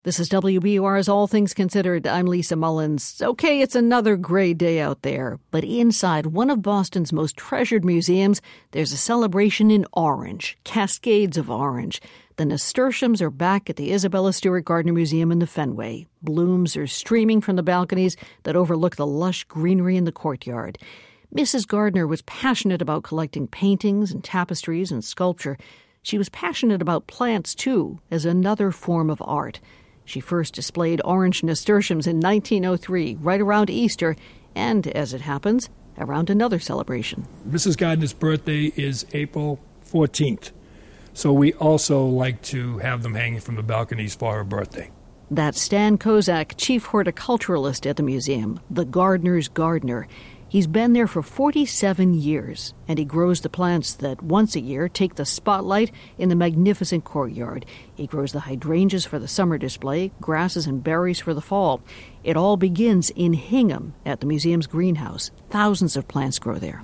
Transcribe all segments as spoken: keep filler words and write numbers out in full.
This is W B U R's All Things Considered. I'm Lisa Mullins. Okay, it's another gray day out there, but inside one of Boston's most treasured museums, there's a celebration in orange, cascades of orange. The nasturtiums are back at the Isabella Stewart Gardner Museum in the Fenway. Blooms are streaming from the balconies that overlook the lush greenery in the courtyard. Missus Gardner was passionate about collecting paintings and tapestries and sculpture. She was passionate about plants, too, as another form of art. She first displayed orange nasturtiums in nineteen oh three, right around Easter, and, as it happens, around another celebration. Missus Gardner's birthday is April fourteenth, so we also like to have them hanging from the balconies for her birthday. That's Stan Kozak, chief horticulturalist at the museum, the Gardner's gardener. He's been there for forty-seven years, and he grows the plants that once a year take the spotlight in the magnificent courtyard. He grows the hydrangeas for the summer display, grasses and berries for the fall. It all begins in Hingham at the museum's greenhouse. Thousands of plants grow there.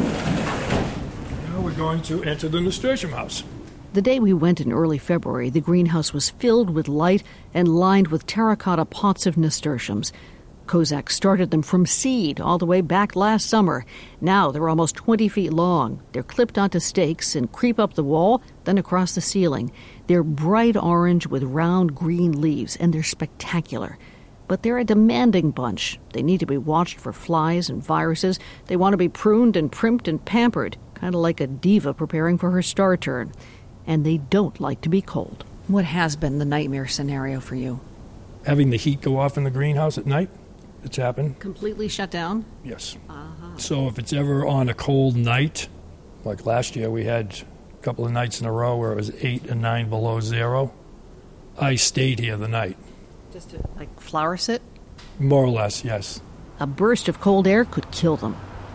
Now we're going to enter the nasturtium house. The day we went in early February, the greenhouse was filled with light and lined with terracotta pots of nasturtiums. Kozak started them from seed all the way back last summer. Now they're almost twenty feet long. They're clipped onto stakes and creep up the wall, then across the ceiling. They're bright orange with round green leaves, and they're spectacular. But they're a demanding bunch. They need to be watched for flies and viruses. They want to be pruned and primped and pampered, kind of like a diva preparing for her star turn. And they don't like to be cold. What has been the nightmare scenario for you? Having the heat go off in the greenhouse at night. It's happened. Completely shut down? Yes. Uh-huh. So if it's ever on a cold night, like last year we had a couple of nights in a row where it was eight and nine below zero, I stayed here the night. Just to, like, flower sit? More or less, yes. A burst of cold air could kill them.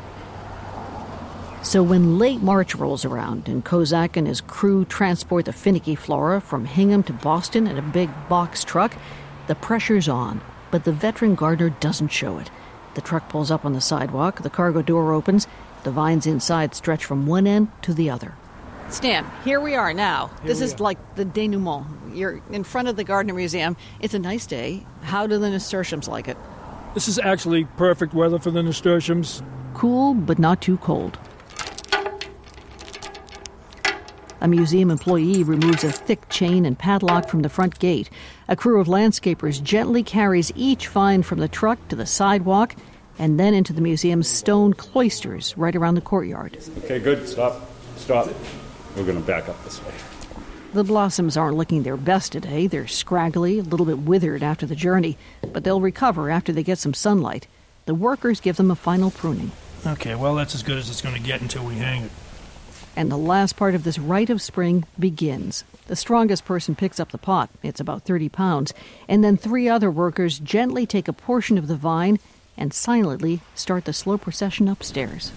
So when late March rolls around and Kozak and his crew transport the finicky flora from Hingham to Boston in a big box truck, the pressure's on. But the veteran gardener doesn't show it. The truck pulls up on the sidewalk, the cargo door opens, the vines inside stretch from one end to the other. Stan, here we are now. Here this is are. like the denouement. You're in front of the Gardner Museum. It's a nice day. How do the nasturtiums like it? This is actually perfect weather for the nasturtiums. Cool, but not too cold. A museum employee removes a thick chain and padlock from the front gate. A crew of landscapers gently carries each vine from the truck to the sidewalk and then into the museum's stone cloisters right around the courtyard. Okay, good. Stop. Stop. We're going to back up this way. The blossoms aren't looking their best today. They're scraggly, a little bit withered after the journey, but they'll recover after they get some sunlight. The workers give them a final pruning. Okay, well, that's as good as it's going to get until we hang it. And the last part of this rite of spring begins. The strongest person picks up the pot, it's about thirty pounds, and then three other workers gently take a portion of the vine and silently start the slow procession upstairs.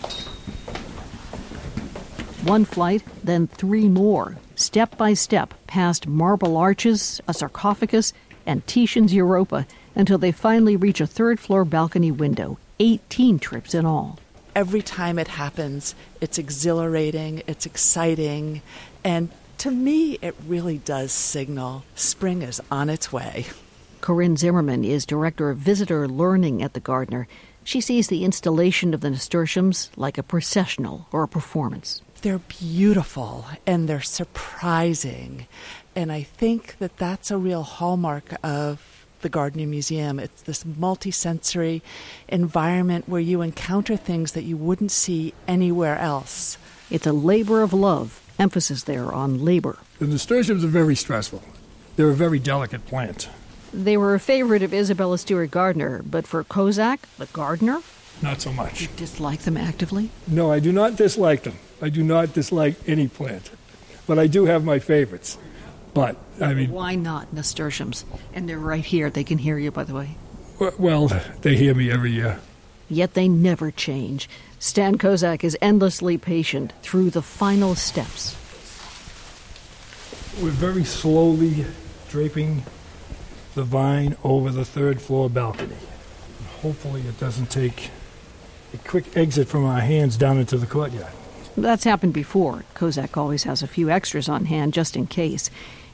One flight, then three more, step by step, past marble arches, a sarcophagus, and Titian's Europa, until they finally reach a third-floor balcony window, eighteen trips in all. Every time it happens, it's exhilarating, it's exciting, and to me, it really does signal spring is on its way. Corinne Zimmerman is Director of Visitor Learning at the Gardner. She sees the installation of the nasturtiums like a processional or a performance. They're beautiful, and they're surprising, and I think that that's a real hallmark of the Gardner Museum. It's this multi-sensory environment where you encounter things that you wouldn't see anywhere else. It's a labor of love, emphasis there on labor. The nasturtiums are very stressful. They're a very delicate plant. They were a favorite of Isabella Stewart Gardner, but for Kozak, the gardener? Not so much. You dislike them actively? No, I do not dislike them. I do not dislike any plant. But I do have my favorites. But, I mean... Why not nasturtiums? And they're right here. They can hear you, by the way. Well, they hear me every year. Yet they never change. Stan Kozak is endlessly patient through the final steps. We're very slowly draping the vine over the third floor balcony. Hopefully it doesn't take a quick exit from our hands down into the courtyard. That's happened before. Kozak always has a few extras on hand just in case.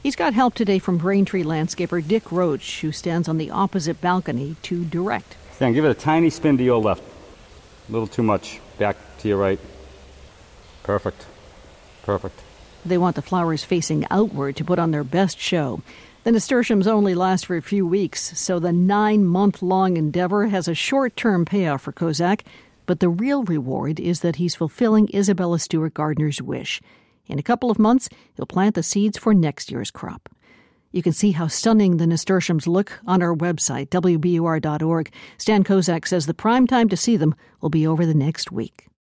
He's got help today from Braintree landscaper Dick Roach, who stands on the opposite balcony to direct. Stan, give it a tiny spin to your left. A little too much. Back to your right. Perfect. Perfect. They want the flowers facing outward to put on their best show. The nasturtiums only last for a few weeks, so the nine-month-long endeavor has a short-term payoff for Kozak, but the real reward is that he's fulfilling Isabella Stewart Gardner's wish. In a couple of months, he'll plant the seeds for next year's crop. You can see how stunning the nasturtiums look on our website, W B U R dot org. Stan Kozak says the prime time to see them will be over the next week.